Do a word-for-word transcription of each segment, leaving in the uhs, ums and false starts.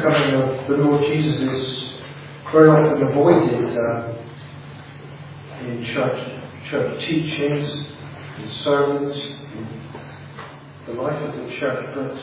second coming of the Lord Jesus is very often avoided uh, in church, church teachings, in sermons, in the life of the church, but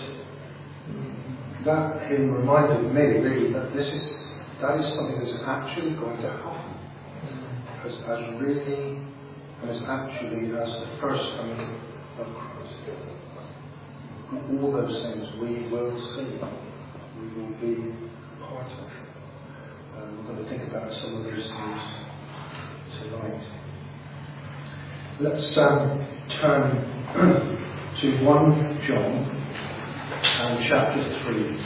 that hymn reminded me really that this is that is something that's actually going to happen as, as really and as actually as the first coming of Christ. All those things we will see, we will be part of. Uh, we're going to think about some of those things tonight. Let's um, turn to First John and chapter three.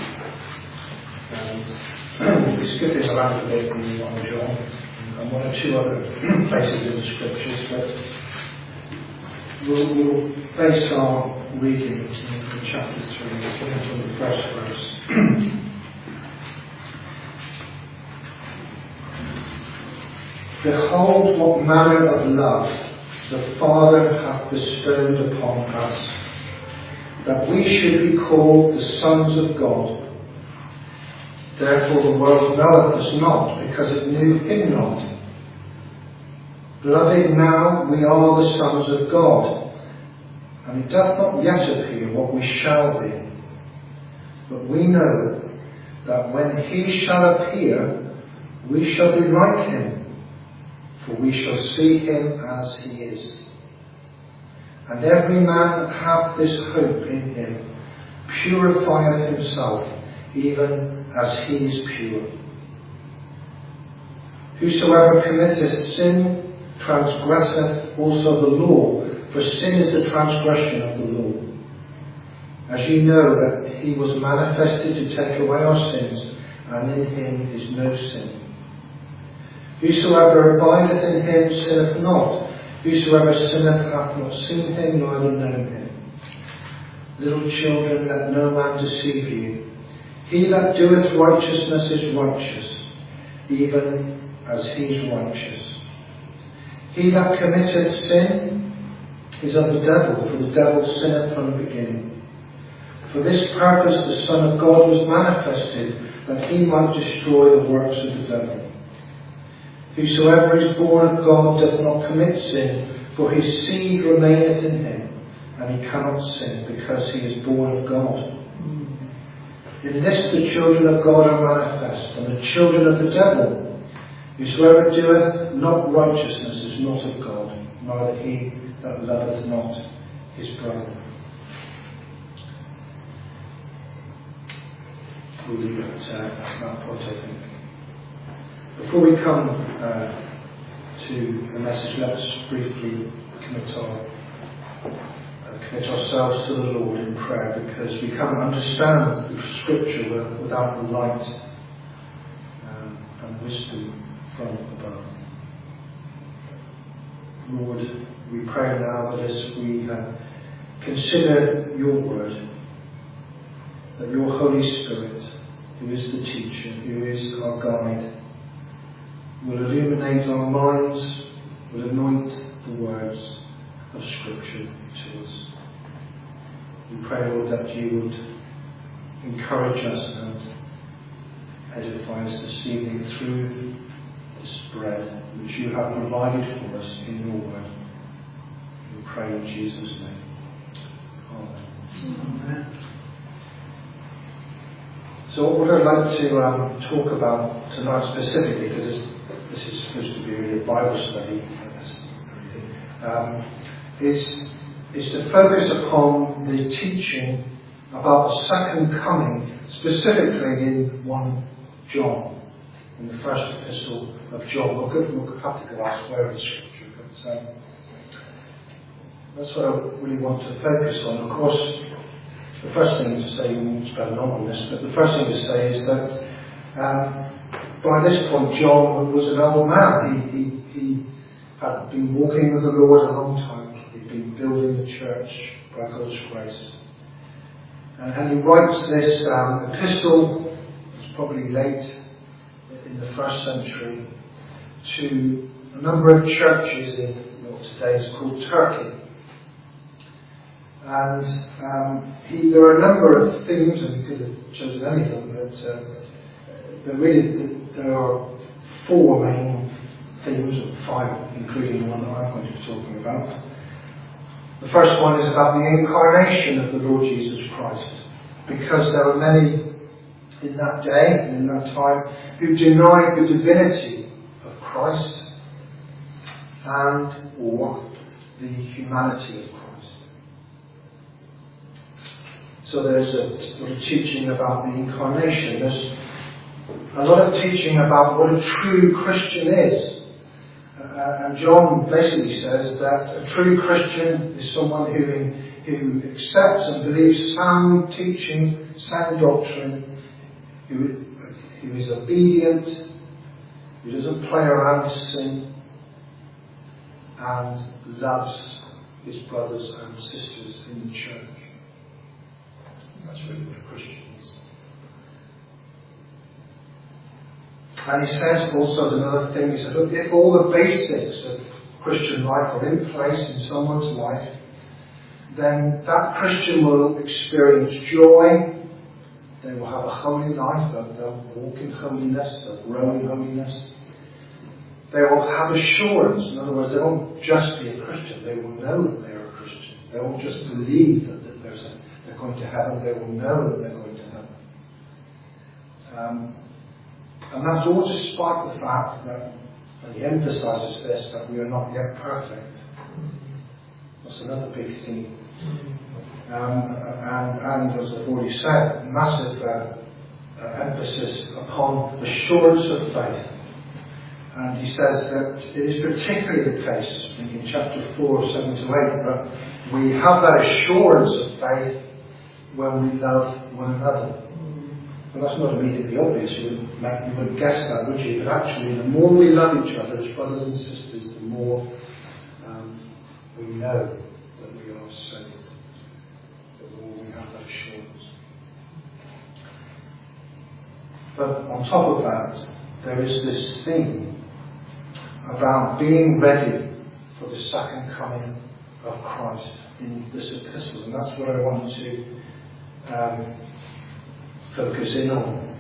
And we'll be skipping around a bit in First John and one or two other places in the scriptures, but we'll, we'll base our reading in chapter three, beginning from the first verse. Behold, what manner of love the Father hath bestowed upon us, that we should be called the sons of God. Therefore the world knoweth us not, because it knew him not. Beloved, now we are the sons of God, and it doth not yet appear what we shall be. But we know that when he shall appear, we shall be like him, for we shall see him as he is. And every man that hath this hope in him purifieth himself, even as he is pure. Whosoever committeth sin transgresseth also the law, for sin is the transgression of the law. As ye know that he was manifested to take away our sins, and in him is no sin. Whosoever abideth in him sinneth not. Whosoever sinneth hath not seen him, neither known him. Little children, let no man deceive you. He that doeth righteousness is righteous, even as he is righteous. He that committeth sin is of the devil, for the devil sinneth from the beginning. For this purpose the Son of God was manifested, that he might destroy the works of the devil. Whosoever is born of God doth not commit sin, for his seed remaineth in him, and he cannot sin, because he is born of God. In this the children of God are manifest, and the children of the devil. Whosoever doeth not righteousness is not of God, neither he that loveth not his brother. We'll leave it at uh, that point, I think. Before we come uh, to the message, let's briefly commit, our, uh, commit ourselves to the Lord in prayer, because we can't understand the Scripture without the light um, and wisdom from above. Lord, we pray now that as we uh, consider your word, that your Holy Spirit, who is the teacher, who is our guide, will illuminate our minds, will anoint the words of Scripture to us. We pray, Lord, that you would encourage us and edify us this evening through this bread which you have provided for us in your word. We pray in Jesus' name. Amen. Amen. So what I'd like to um, talk about tonight specifically, because this, this is supposed to be really a Bible study, um, is, is to focus upon the teaching about the second coming, specifically in First John, in the first epistle of John. We'll, go, we'll have to go elsewhere in Scripture, but um, that's what I really want to focus on. Of course, the first thing to say, we won't spend long on this, but the first thing to say is that um, by this point John was an old man. He, he, he had been walking with the Lord a long time. He'd been building the church by God's grace. And, and he writes this um, epistle, it's probably late in the first century, to a number of churches in what today is called Turkey. And um, he, there are a number of themes, and he could have chosen any of them, but uh, there really there are four main themes, or five, including the one that I'm going to be talking about. The first one is about the incarnation of the Lord Jesus Christ, because there were many in that day and in that time who denied the divinity of Christ and or the humanity of Christ. So there's a sort of teaching about the incarnation. There's a lot of teaching about what a true Christian is. Uh, and John basically says that a true Christian is someone who, who accepts and believes sound teaching, sound doctrine, who, who is obedient, who doesn't play around with sin, and loves his brothers and sisters in the church. That's really what a Christian is. And he says also another thing, he said, look, if all the basics of Christian life are in place in someone's life, then that Christian will experience joy, they will have a holy life, they'll, they'll walk in holiness, they'll grow in holiness. They will have assurance. In other words, they won't just be a Christian, they will know that they are a Christian. They won't just believe that, that there's a, they're going to heaven, they will know that they're going to heaven. Um, And that's all despite the fact that, and he emphasises this, that we are not yet perfect. That's another big theme. Um, and, and as I've already said, massive uh, uh, emphasis upon assurance of faith. And he says that it is particularly the case in, in chapter four, seven to eight, that we have that assurance of faith when we love one another. Well, that's not immediately obvious. You wouldn't, you wouldn't guess that, would you? But actually, the more we love each other as brothers and sisters, the more um, we know that we are saved. The more we have that assurance. But on top of that, there is this theme about being ready for the second coming of Christ in this epistle. And that's what I want to um, focus in on.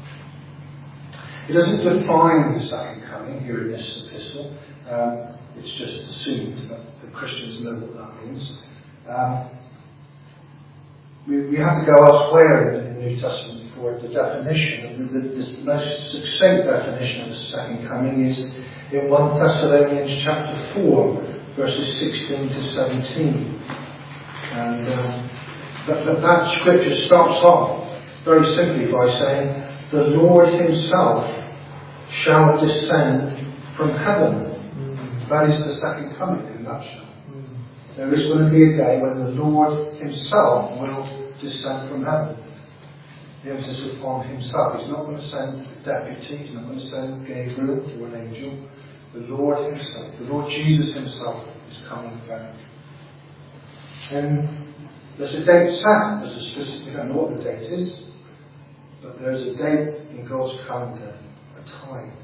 It doesn't define the second coming here in this epistle. Um, it's just assumed that the Christians know what that means. Um, we, we have to go elsewhere in the New Testament for the definition. The, the, the most succinct definition of the second coming is in First Thessalonians chapter four, verses sixteen to seventeen. And um, that, that, that scripture starts off very simply by saying, the Lord himself shall descend from heaven. Mm. That is the second coming in a nutshell. Mm. There is going to be a day when the Lord himself will descend from heaven. The emphasis upon himself. He's not going to send a deputy, he's not going to send Gabriel or an angel. The Lord himself, the Lord Jesus himself is coming back. And there's a date set. There's a specific, we don't know what the date is, but there's a date in God's calendar, a time,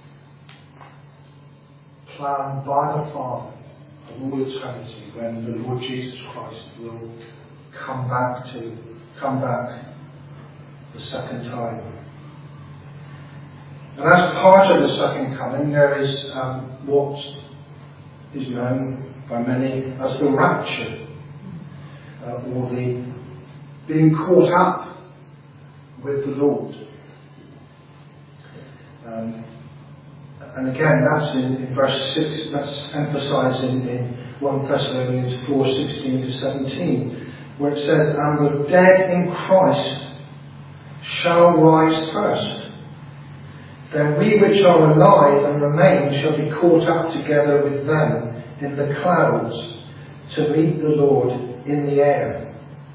planned by the Father of all eternity, when the Lord Jesus Christ will come back to, come back the second time. And as part of the second coming, there is um, what is known by many as the rapture, uh, or the being caught up with the Lord. Um, and again, that's in, in verse six, that's emphasised in, in First Thessalonians four, sixteen to seventeen, where it says, and the dead in Christ shall rise first. Then we which are alive and remain shall be caught up together with them in the clouds to meet the Lord in the air.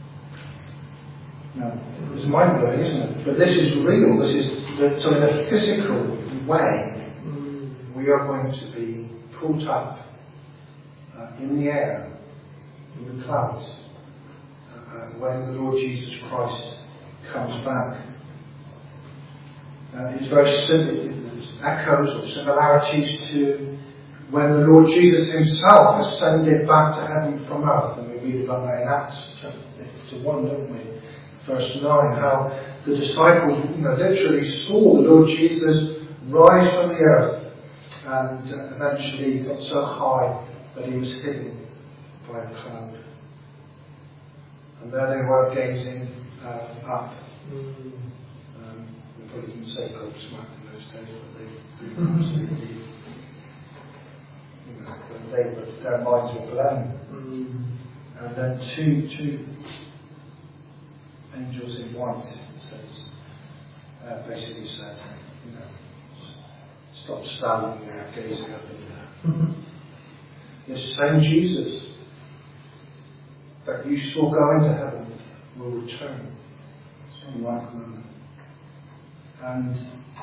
Now, it's mind-blowing, isn't it? But this is real. This is, that, so in a physical way, we are going to be caught up uh, in the air, in the clouds, uh, when the Lord Jesus Christ comes back. Uh, it's very simple. There's echoes or similarities to when the Lord Jesus himself ascended back to heaven from earth. And we read about that in Acts chapter one, don't we? Verse nine, how the disciples, you know, literally saw the Lord Jesus rise from the earth, and uh, eventually got so high that he was hidden by a cloud. And there they were gazing uh, up. Mm. Um, we probably didn't say gobsmacked in those days, but they didn't absolutely, you know, they were, their minds were blown. Mm. And then two, two angels in white, it says, uh, basically said, you know, stop standing there gazing up in there. Mm-hmm. This same Jesus that you saw go into heaven will return in like manner. And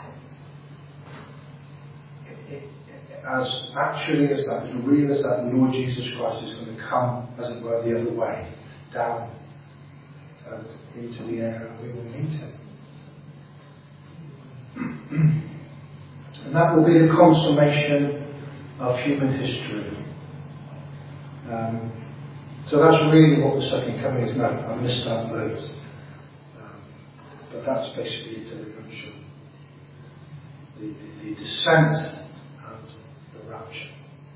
it, it, it, as actually as that, you realize that the Lord Jesus Christ is going to come, as it were, the other way, down and into the air, and we will meet him. And that will be the consummation of human history. Um, so that's really what the second coming is now. I missed that word. Um, but that's basically it in a nutshell. The, the, the descent and the rapture.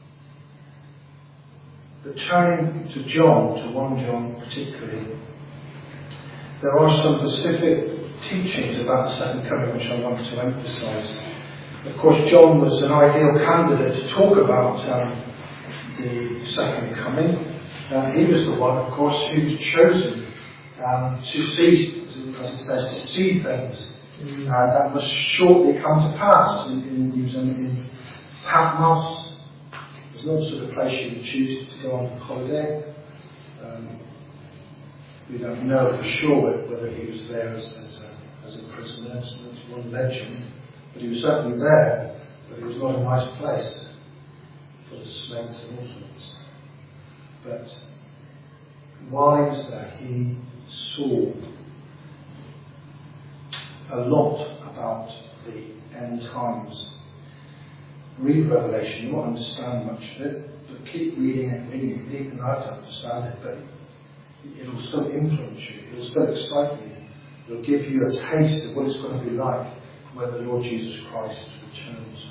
But turning to John, to First John particularly, there are some specific teachings about the second coming which I want to emphasise. Of course, John was an ideal candidate to talk about um, the second coming. Uh, he was the one, of course, who was chosen um, to see, as it says, to see things mm. uh, that must shortly come to pass. In, in, he was in, in Patmos. There's no sort of place you would choose to go on holiday. Um, we don't know for sure whether he was there as, as, a, as a prisoner. So that's one legend. But he was certainly there, but it was not a nice place, full of snakes and all sorts. But while he was there, he saw a lot about the end times. Read Revelation, you won't understand much of it, but keep reading it, reading it, deep enough to understand it, but it'll still influence you, it'll still excite you, it'll give you a taste of what it's going to be like when the Lord Jesus Christ returns.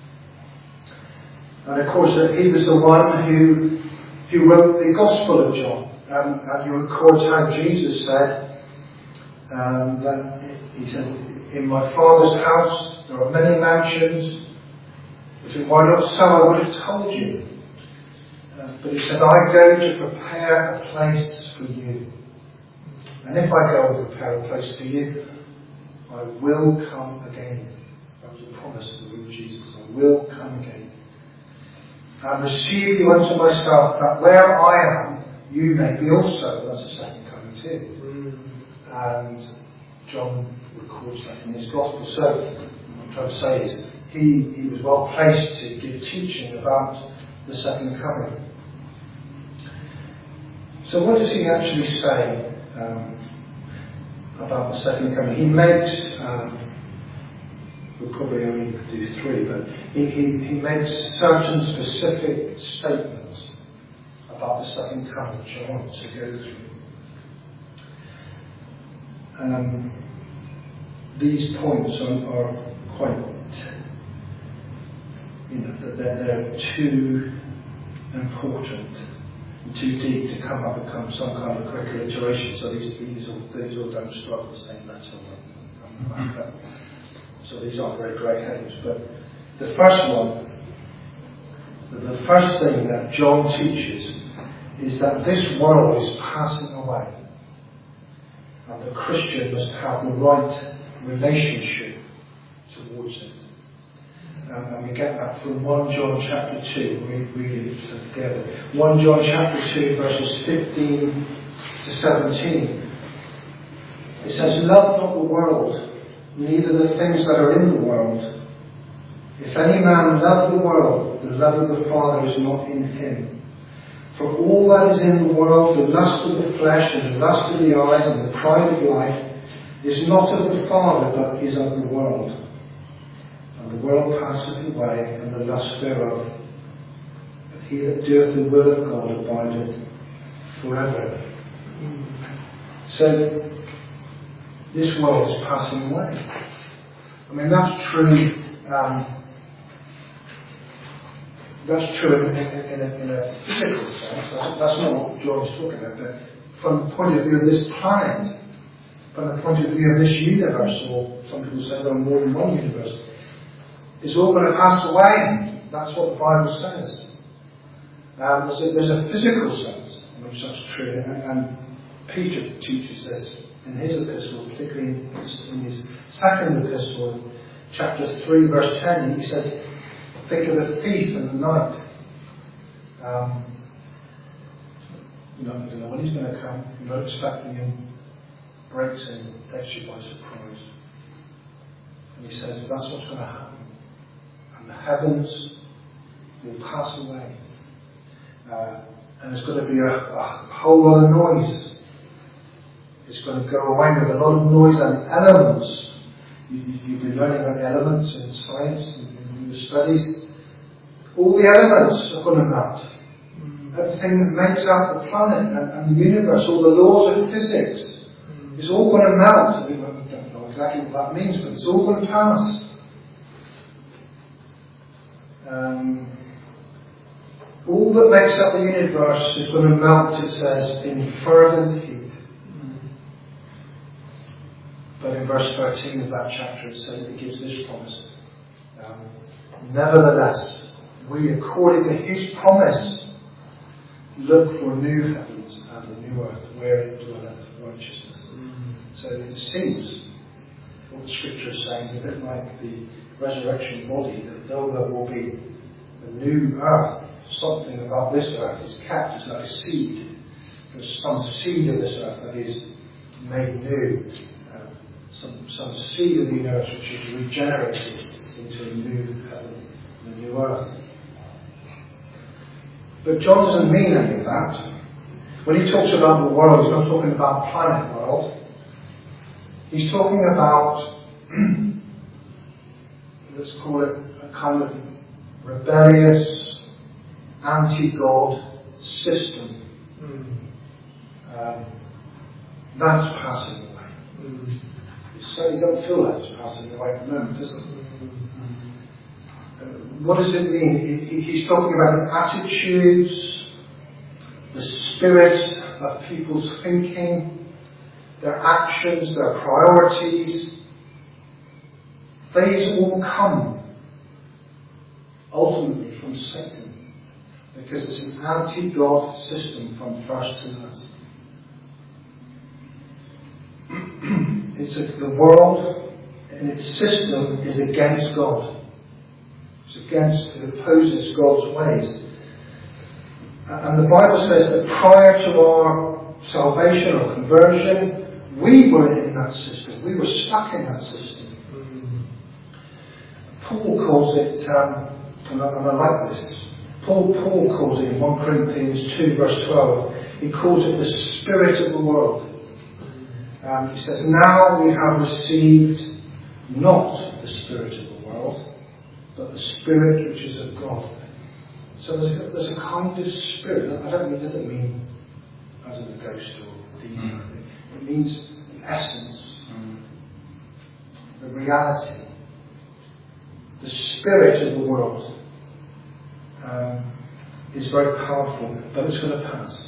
And of course, uh, he was the one who, who wrote the Gospel of John. Um, and you record how Jesus said, um, that he said, in my Father's house there are many mansions. If it were not so, I would have told you. Uh, but he said, I go to prepare a place for you. And if I go and prepare a place for you, I will come again. That was a promise of the Lord Jesus. I will come again. And receive you unto myself, that where I am, you may be also. That's the second coming too. Mm. And John records that in his Gospel. So, what I'm trying to say is, he, he was well placed to give teaching about the second coming. So what does he actually say um, about the second coming? He makes, um, we'll probably only do three, but he, he, he makes certain specific statements about the second coming, which I want to go through. Um, these points are, are quite, you know, they're, they're too important and too deep to come up and become some kind of quick iteration. So these, these, all, these all don't start with the same letter. Mm-hmm. So these aren't very great headings. But the first one, the first thing that John teaches is that this world is passing away. And the Christian must have the right relationship towards it. Um, and we get that from First John chapter two. We read it together. First John chapter two, verses fifteen to seventeen. It says, love not the world, neither the things that are in the world. If any man love the world, the love of the Father is not in him. For all that is in the world, the lust of the flesh and the lust of the eyes and the pride of life, is not of the Father, but is of the world. And the world passeth away, and the lust thereof. But he that doeth the will of God abideth forever. So, this world is passing away. I mean, that's true. Um, that's true in, in, in, a, in a physical sense. That's, that's not what John is talking about. But from the point of view of this planet, from the point of view of this universe, or some people say there are more than one universe, it's all going to pass away. That's what the Bible says. Um, there's, a, there's a physical sense in which that's true, and, and Peter teaches this in his epistle, particularly in his, in his second epistle, chapter three, verse ten. He says, "Think of a thief in the night. Um, you know, you don't know when he's going to come. You're not expecting him. Breaks in, takes you by surprise." And he says, "That's what's going to happen. And the heavens will pass away. Uh, and there's going to be a, a whole lot of noise. It's going to go away with a lot of noise and elements." You, you, you've been learning about the elements in science and in the studies. All the elements are going to melt. Mm. Everything that makes up the planet and, and the universe, all the laws of physics, mm. is all going to melt. I mean, I don't know exactly what that means, but it's all going to pass. Um, all that makes up the universe is going to melt, it says, in fervent heat. But in verse thirteen of that chapter it says, it gives this promise. Um, Nevertheless, we, according to his promise, look for new heavens and a new earth, wherein dwelleth righteousness. Mm. So it seems what the scripture is saying is a bit like the resurrection body, that though there will be a new earth, something about this earth is kept as like a seed. There's some seed of this earth that is made new. Some, some seed of the universe which is regenerated into a new heaven and a new earth. But John doesn't mean any of that. When he talks about the world, he's not talking about planet world. He's talking about, let's call it a kind of rebellious, anti-God system. Mm. Um, that's passing away. Mm. It certainly doesn't feel like it's passing away at the moment, does it? Mm-hmm. Uh, what does it mean? He, he's talking about the attitudes, the spirit of people's thinking, their actions, their priorities. These all come ultimately from Satan, because it's an anti-God system from first to last. It's a, the world and its system is against God. It's against, it opposes God's ways. And the Bible says that prior to our salvation or conversion, we were in that system. We were stuck in that system. Mm-hmm. Paul calls it, um, and, I, and I like this, Paul, Paul calls it in First Corinthians two verse twelve, he calls it the spirit of the world. Um, he says, now we have received not the spirit of the world, but the spirit which is of God. So there's a, there's a kind of spirit. I don't mean, it doesn't mean as in a ghost or demon. Mm. It means the essence, mm. the reality, the spirit of the world um, is very powerful, but it's going to pass.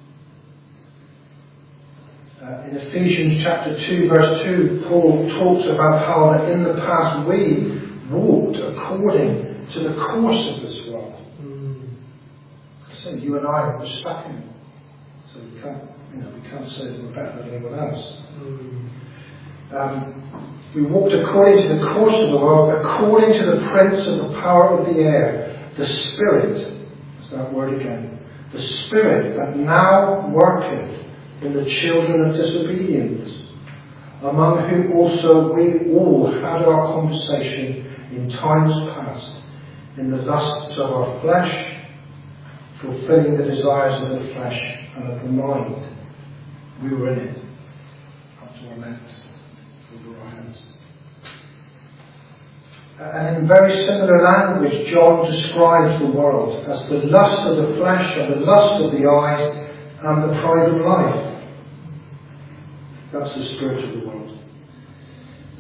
Uh, in Ephesians chapter two verse two, Paul talks about how that in the past we walked according to the course of this world. Mm. So you and I were stuck in it. So we can't, you know, we can't say that we're better than anyone else. Mm. Um, we walked according to the course of the world, according to the prince of the power of the air, the spirit. That's that word again. The spirit that now worketh in the children of disobedience, among whom also we all had our conversation in times past, in the lusts of our flesh, fulfilling the desires of the flesh and of the mind. We were in it, up to our necks, over our heads. And in very similar language, John describes the world as the lust of the flesh and the lust of the eyes and the pride of life. That's the spirit of the world.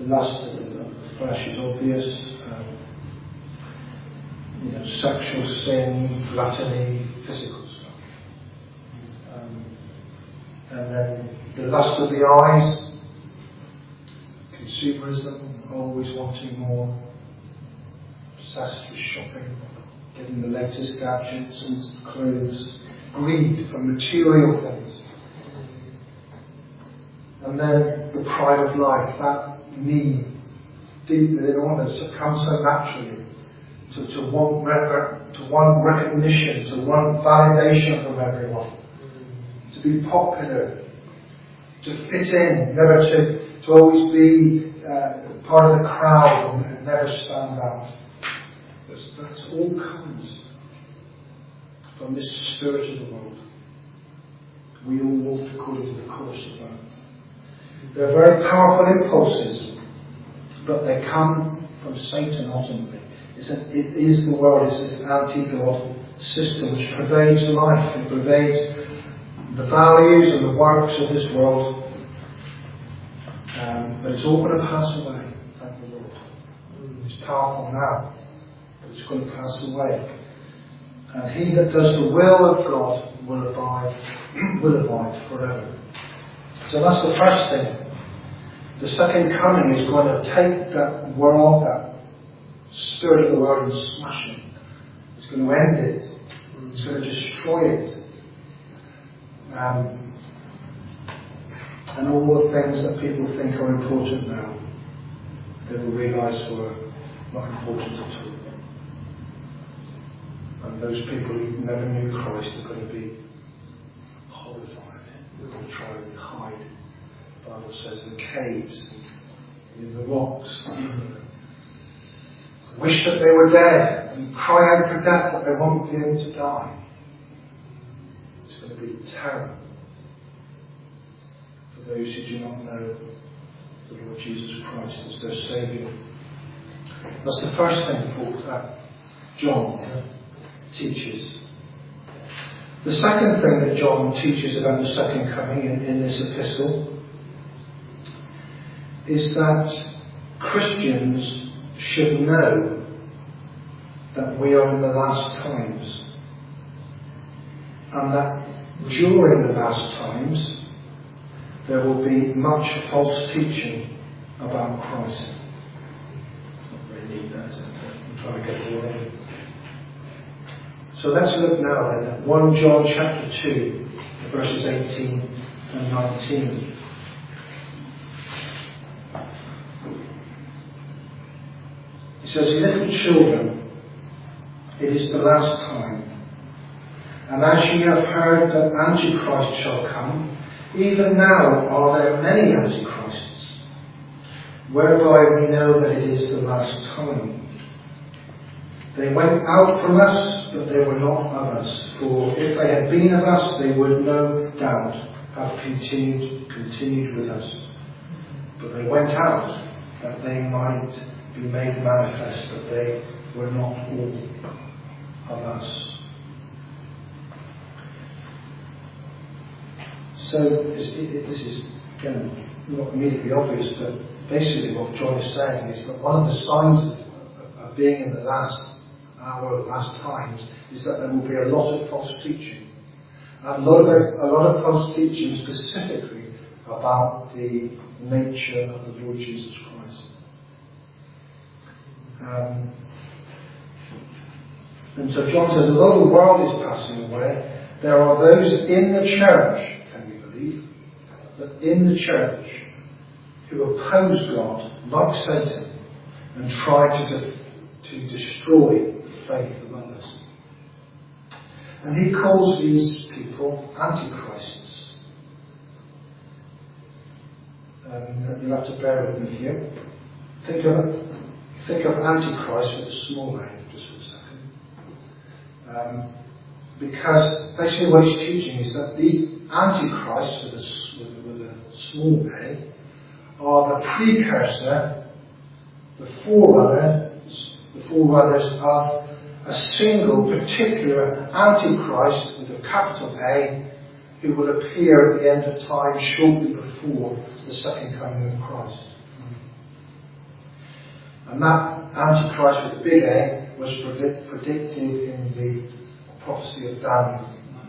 the lust of the, of the flesh is obvious. Um, you know, sexual sin, gluttony, physical stuff. Um, and then the lust of the eyes, consumerism, always wanting more, obsessed with shopping, getting the latest gadgets and clothes, greed for material things. And then the pride of life, that need deep within all of us that comes so naturally to, to, want rec- to want recognition, to want validation from everyone, to be popular, to fit in, never to, to always be uh, part of the crowd and never stand out. That's, that's all comes from this spirit of the world. We all walk according to the course of that. They're very powerful impulses, but they come from Satan ultimately. It's a, it is the world, it's this anti-God system which pervades life, it pervades the values and the works of this world. Um, but it's all going to pass away, thank the Lord. It's powerful now, but it's going to pass away. And he that does the will of God will abide, will abide forever. So that's the first thing. The second coming is going to take that world, that spirit of the world, and smash it. It's going to end it. It's going to destroy it. Um, and all the things that people think are important now, they will realise were not important at all. And those people who never knew Christ are going to be horrified. They're going to try and hide. The Bible says in caves, and in the rocks. Wish that they were dead and cry out for death, but they won't be able to die. It's going to be terrible for those who do not know the Lord Jesus Christ as their Saviour. That's the first thing Paul, uh, John teaches. The second thing that John teaches about the second coming in, in this epistle is that Christians should know that we are in the last times, and that during the last times there will be much false teaching about Christ. Not really need that, is it? I'm trying to get it all in. So let's look now then at First John chapter two, verses eighteen and nineteen. It says, "Little children, it is the last time. And as ye have heard that Antichrist shall come, even now are there many Antichrists, whereby we know that it is the last time. They went out from us, but they were not of us. For if they had been of us, they would no doubt have continued, continued with us. But they went out, that they might be made manifest that they were not all of us." So this is, again, not immediately obvious, but basically what John is saying is that one of the signs of, of being in the last hour, last times, is that there will be a lot of false teaching. And a lot of, a lot of false teaching specifically about the nature of the Lord Jesus Christ. Um, and so John says, although the world is passing away, there are those in the church, can we believe, that in the church who oppose God, like Satan, and try to, de- to destroy the faith of others. And he calls these people antichrists. Um, you'll have to bear with me here. Think of it. Think of Antichrist with a small a, just for a second. Um, because basically what he's teaching is that these Antichrists with a, with, with a small a are the precursor, the forerunners, the forerunners of a single particular Antichrist with a capital A who will appear at the end of time shortly before the second coming of Christ. And that Antichrist with big A was predict, predicted in the prophecy of Daniel.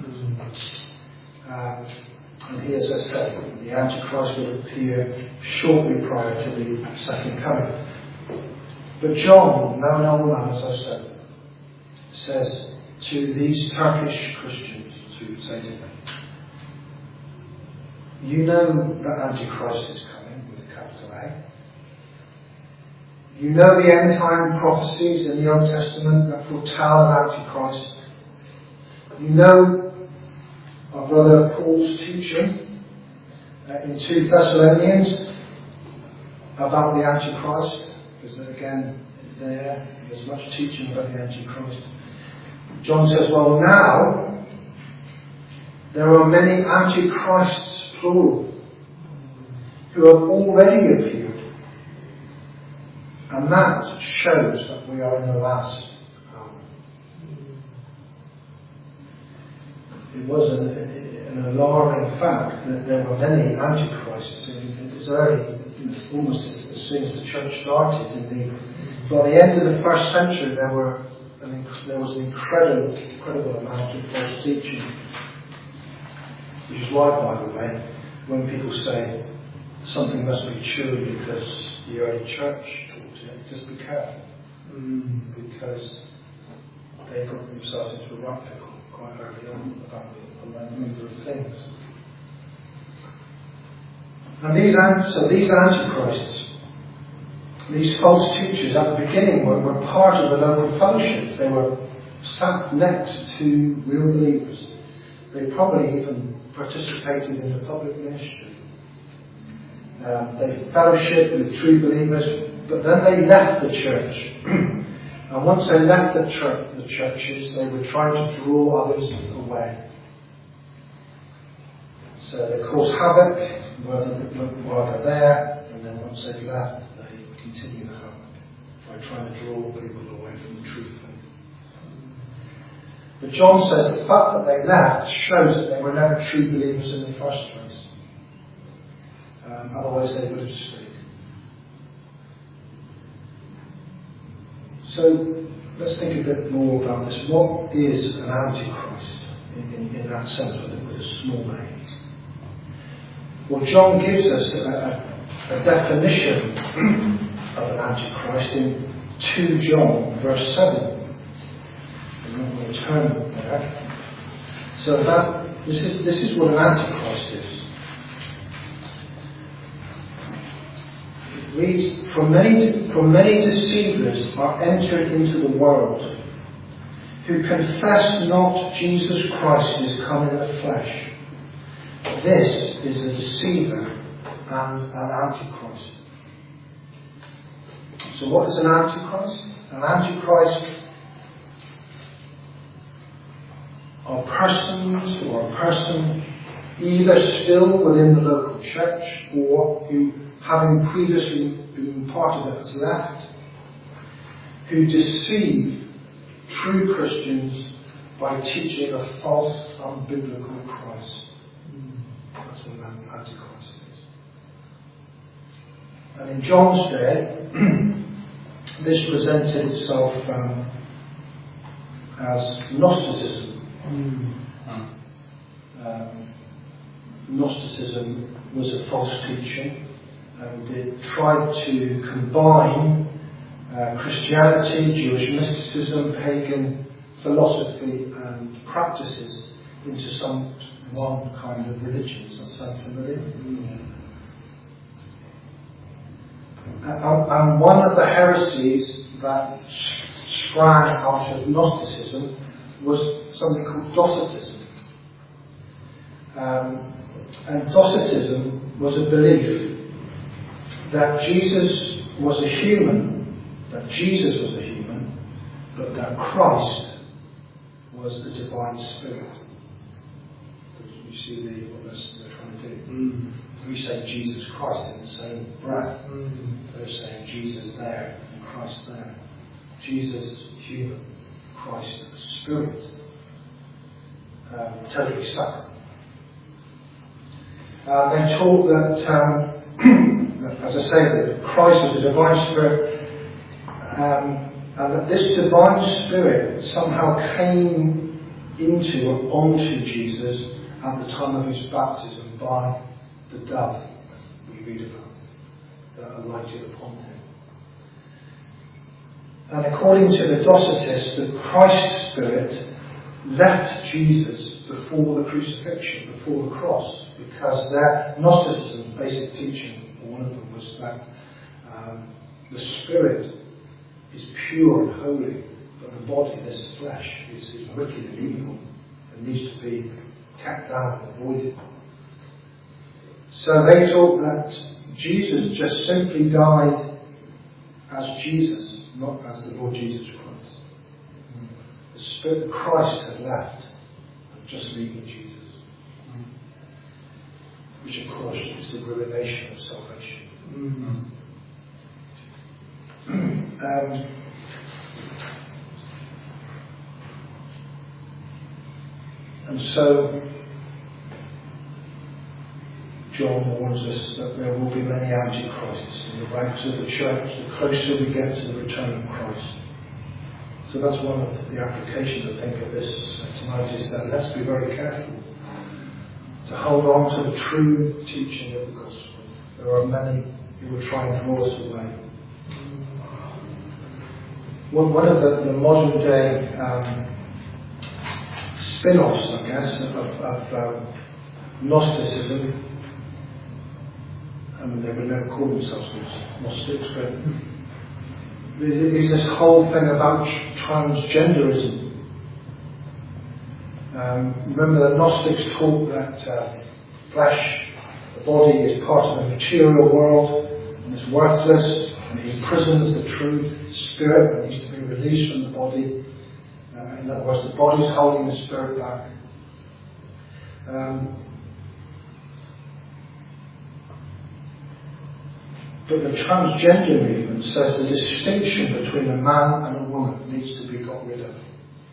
Um, and here, as I said, the Antichrist will appear shortly prior to the second coming. But John, now an old man, as I said, says to these Turkish Christians, to say to them, you know that Antichrist is coming with a capital A. You know the end time prophecies in the Old Testament that foretell an Antichrist. You know our brother Paul's teaching uh, in two Thessalonians about the Antichrist, because again, there there's much teaching about the Antichrist. John says, well, now there are many Antichrists, plural, who have already appeared. And that shows that we are in the last hour. It was an, an alarming fact that there were many Antichrists in this early, almost as soon as the church started. In the, by the end of the first century, there were an, there was an incredible, incredible amount of false teaching. Which is why, by the way, when people say something must be true because the early church taught it, just be careful. Mm. Because they got themselves into a rut pickle quite early on about a number of things. And these, so these antichrists, these false teachers at the beginning were, were part of the local fellowship. They were sat next to real believers. They probably even participated in the public ministry. Um, they fellowshiped with true believers, but then they left the church. And once they left the, church, the churches, they were trying to draw others away. So they caused havoc while they're, while they're there, and then once they've left, they continue the havoc by trying to draw people away from the true faith. But John says the fact that they left shows that they were never true believers in the first place. Um, otherwise they would have stayed. So let's think a bit more about this. What is an antichrist in, in, in that sense, with a small a? Well, John gives us a, a definition of an antichrist in two John verse seven. We'll turn there. So that this is this is what an antichrist is. It reads, "For many for many deceivers are entered into the world, who confess not Jesus Christ is come in the flesh. This is a deceiver and an antichrist." So what is an antichrist? An antichrist are persons or a person either still within the local church or who, having previously been part of it, has left, who deceive true Christians by teaching a false, unbiblical Christ. That's what an antichrist is. And in John's day, this presented itself um, as Gnosticism. Mm. Um, Gnosticism was a false teaching, and it tried to combine uh, Christianity, Jewish mysticism, pagan philosophy and practices into some one kind of religion. Does that sound familiar? Mm. And, and one of the heresies that sprang out of Gnosticism was something called Docetism. Um, and Docetism was a belief that Jesus was a human, that Jesus was a human, but that Christ was the divine spirit. You see the, what they're trying to do? Mm. We say Jesus Christ in the same breath. Mm. They're saying Jesus there and Christ there. Jesus human, Christ spirit, um, totally separate. Uh, they taught that, um, as I say, that Christ was a divine spirit Um, and that this divine spirit somehow came into or onto Jesus at the time of his baptism by the dove that we read about, that alighted upon him. And according to the Docetists, the Christ spirit left Jesus before the crucifixion, before the cross, because their Gnosticism, basic teaching, one of them was that um, the spirit is pure and holy, but the body, this flesh, is, is wicked and evil and needs to be kept down and avoided. So they taught that Jesus just simply died as Jesus, not as the Lord Jesus Christ. The Spirit of Christ had left and just leaving Jesus. Which of course is the revelation of salvation. Mm-hmm. um, and so John warns us that there will be many antichrists in the ranks of the church the closer we get to the return of Christ. So that's one of the applications, I think, of this tonight, is that let's be very careful to hold on to the true teaching of the gospel. There are many who will try and draw us away. One of the, the modern day um, spin-offs, I guess, of, of um, Gnosticism, I mean, they would never call themselves Gnostics, but there's this whole thing about transgenderism. Um, remember, the Gnostics taught that uh, flesh, the body, is part of the material world and is worthless, and it imprisons the true spirit that needs to be released from the body. Uh, in other words, the body's holding the spirit back. Um, but the transgender movement says the distinction between a man and a woman needs to be got rid of.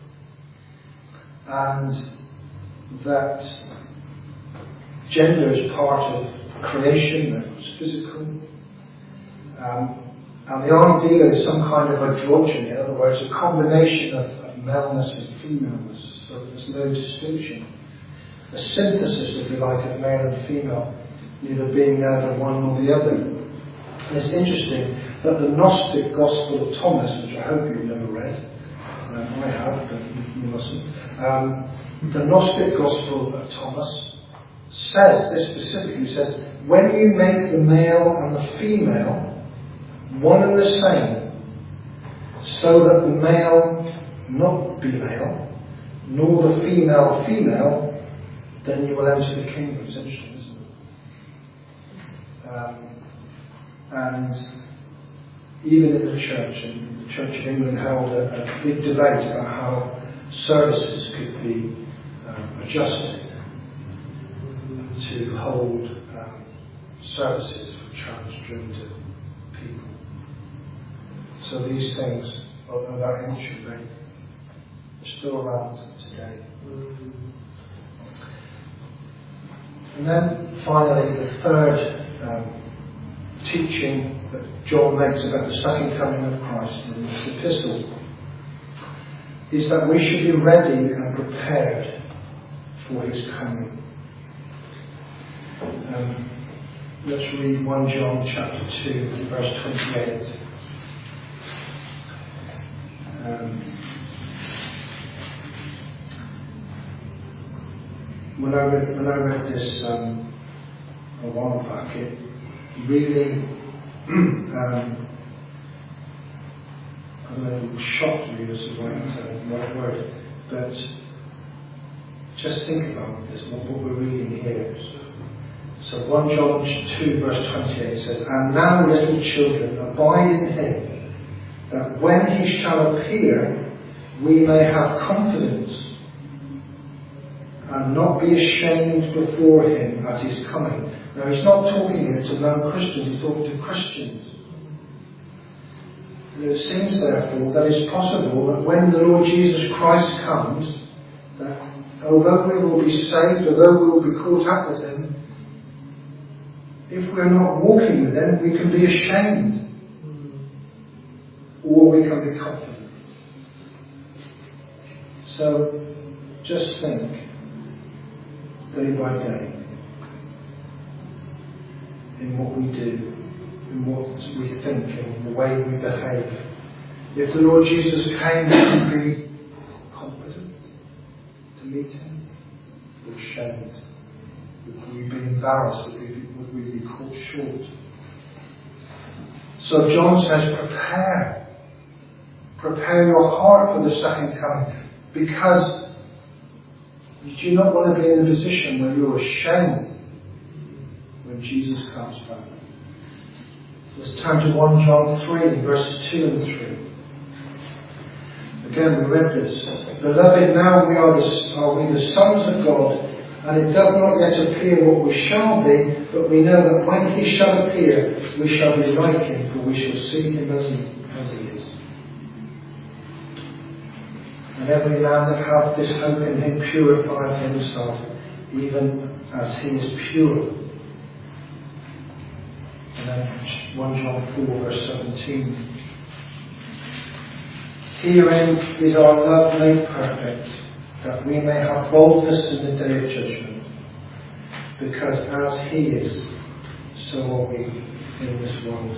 And that gender is part of creation, that it's physical. Um, and the idea is some kind of androgyny, in other words, a combination of, of maleness and femaleness, so there's no distinction. A synthesis, if you like, of male and female, neither being neither one nor the other. And it's interesting that the Gnostic Gospel of Thomas, which I hope you've never read, um, I have, but you mustn't. Um, the Gnostic Gospel of Thomas says, this specifically says, when you make the male and the female one and the same, so that the male not be male, nor the female female, then you will enter the kingdom. It's interesting, isn't it? Um, and even in the church, and the Church of England held a, a big debate about how services could be um, adjusted to hold um, services for transgender people. So these things are, are that ancient. They, they're still around today. And then finally, the third um, teaching that John makes about the second coming of Christ in this epistle is that we should be ready and prepared for his coming. Um, let's read First John chapter two, verse twenty-eight. Um, when I read when I read this um, a while back, it really um, I don't know, it shocked me, is the right, right word, but just think about this, what, what we're reading here. So First John two verse twenty-eight says, and now little children, abide in him, that when he shall appear, we may have confidence and not be ashamed before him at his coming. Now he's not talking here to non-Christians, he's talking to Christians. And it seems therefore that it's possible that when the Lord Jesus Christ comes, that although we will be saved, although we will be caught up with him, if we're not walking with him, we can be ashamed. or we can be confident. So just think, day by day, in what we do, in what we think, in the way we behave. If the Lord Jesus came, would we be confident to meet him, or ashamed? Would we be embarrassed? Would we be, would we be caught short? So John says, prepare. Prepare your heart for the second coming. Because you do not want to be in a position where you're ashamed when Jesus comes back. Let's turn to First John three, verses two and three. Again, we read this. Beloved, now we are, the, are we the sons of God, and it doth not yet appear what we shall be, but we know that when he shall appear, we shall be like him, for we shall see him as he, as he is. And every man that hath this hope in him purifieth himself, even as he is pure. And then First John four, verse seventeen. Herein is our love made perfect, that we may have boldness in the day of judgment. Because as he is, so are we in this world.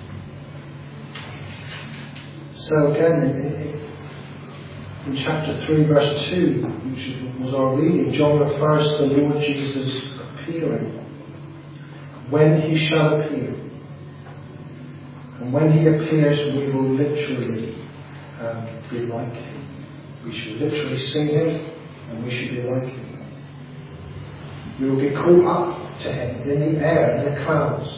So again, in, in chapter three, verse two, which was our reading, John refers to the Lord Jesus appearing. When he shall appear. And when he appears, we will literally um, be like him. We should literally see him, and we should be like him. We will be caught up to him in the air, in the clouds.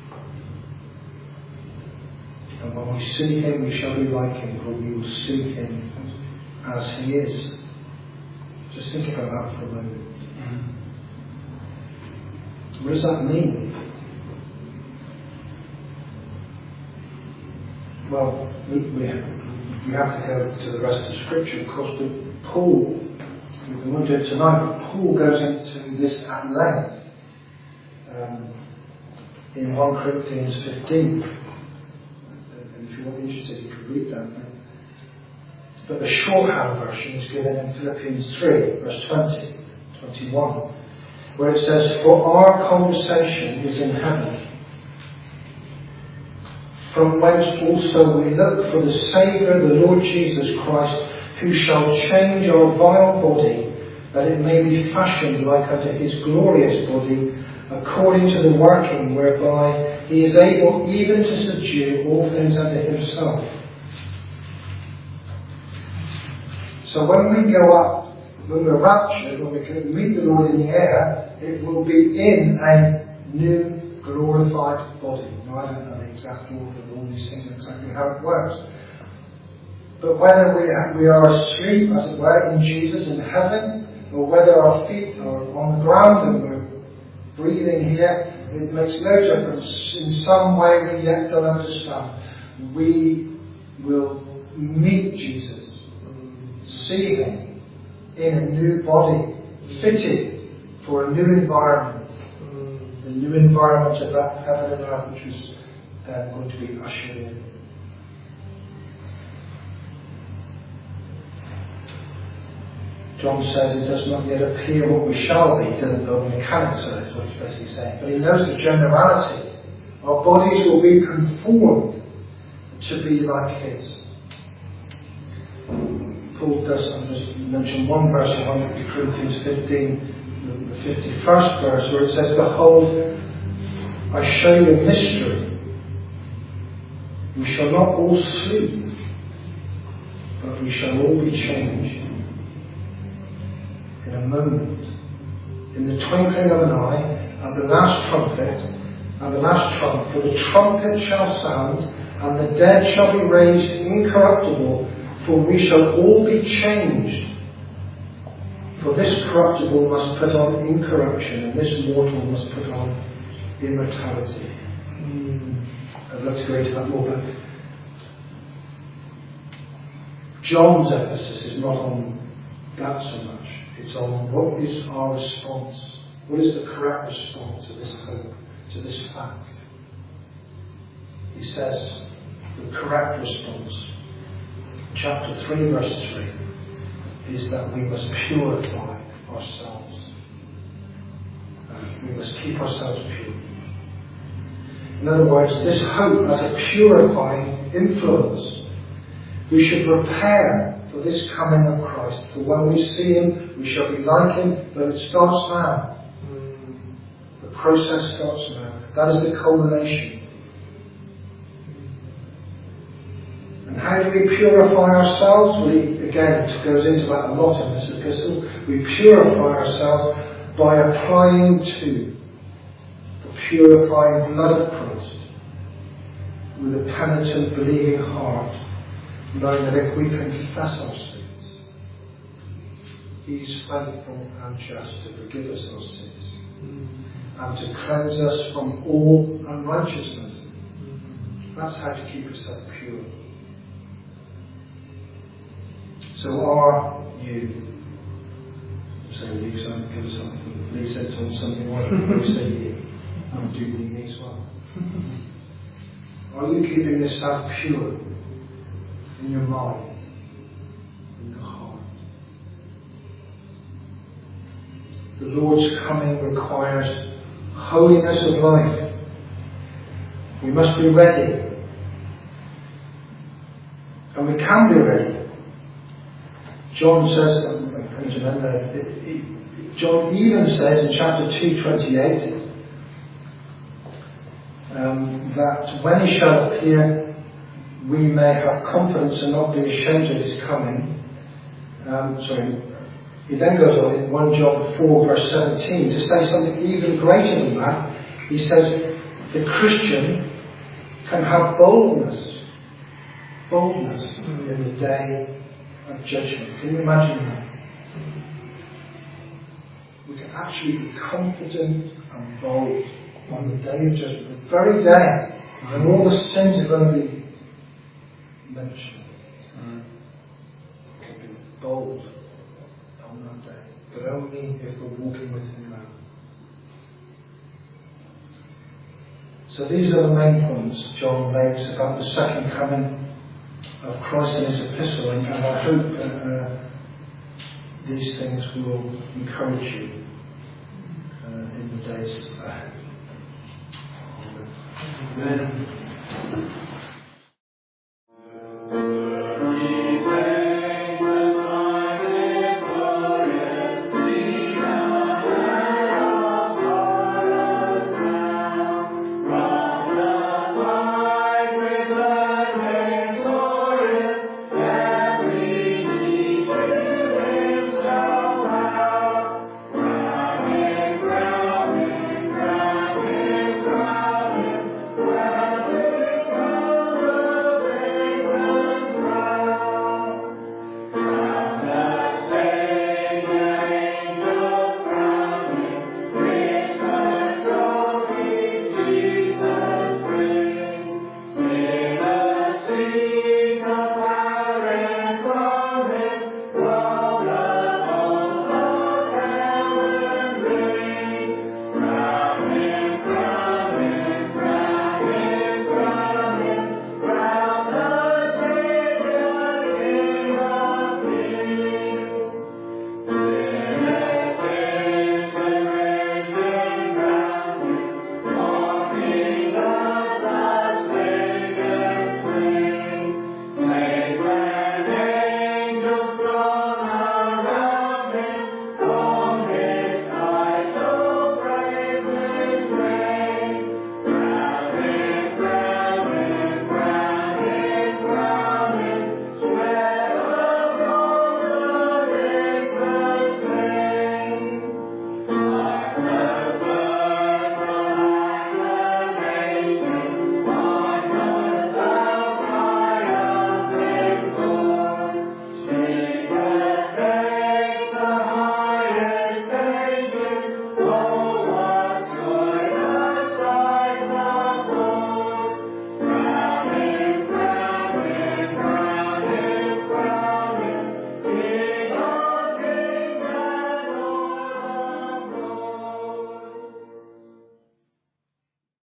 And when we see him, we shall be like him, for we will see him as he is. Just think about that for a moment. What does that mean? Well, we, we, have, we have to go to the rest of the scripture, of course, but Paul, we won't do it tonight, but Paul goes into this at length um, in First Corinthians fifteen. And if you're interested, you can read that. But the shorthand version is given in Philippians three, verse twenty, twenty-one, where it says, for our conversation is in heaven, from whence also we look for the Saviour, the Lord Jesus Christ, who shall change our vile body, that it may be fashioned like unto his glorious body, according to the working whereby he is able even to subdue all things unto himself. So when we go up, when we're raptured, when we can meet the Lord in the air, it will be in a new glorified body. Now, I don't know the exact order of all these things, exactly how it works. But whether we are, we are asleep, as it were, in Jesus in heaven, or whether our feet are on the ground and we're breathing here, it makes no difference. In some way we yet don't understand. We will meet Jesus, see him in a new body, fitted for a new environment. The new environment of that heaven and earth, which is then going to be ushered in. John says it does not yet appear what we shall be. He doesn't know the mechanics of it, is what he's basically saying. But he knows the generality. Our bodies will be conformed to be like his. Paul does, I'll just mention one verse in First Corinthians fifteen. The fifty-first verse, where it says, behold, I show you a mystery. We shall not all sleep, but we shall all be changed in a moment, in the twinkling of an eye, at the last trumpet, and the last trump. For the trumpet shall sound, and the dead shall be raised incorruptible, for we shall all be changed. For this corruptible must put on incorruption, and this mortal must put on immortality. Mm. I'd love to go into that more, but John's emphasis is not on that so much. It's on what is our response. What is the correct response to this hope, to this fact? He says, the correct response, chapter three, verse three, is that we must purify ourselves. Uh, we must keep ourselves pure. In other words, this hope has a purifying influence. We should prepare for this coming of Christ. For when we see Him, we shall be like Him, but it starts now. The process starts now. That is the culmination. And how do we purify ourselves? We, again, it goes into that a lot in this epistle. We purify ourselves by applying to the purifying blood of Christ with a penitent, believing heart, knowing that if we confess our sins, He is faithful and just to forgive us our sins and to cleanse us from all unrighteousness. That's how to keep yourself pure. So are you? Say you, so give us something. Lee said something. Why don't you say you? And do me as well. Are you keeping yourself pure in your mind, in your heart? The Lord's coming requires holiness of life. We must be ready. And we can be ready. John says, I'm coming to an end there, John even says in chapter two twenty-eight um, that when He shall appear, we may have confidence and not be ashamed of His coming. Um, sorry, he then goes on in First John four verse seventeen to say something even greater than that. He says the Christian can have boldness, boldness in the day of judgment. Can you imagine that? We can actually be confident and bold on the day of judgment, the very day when all the sins are going to be mentioned. We can be bold on that day, but only if we're walking with Him now. So these are the main points John makes about the second coming of Christ in his epistle, and I hope uh, these things will encourage you uh, in the days ahead. Amen.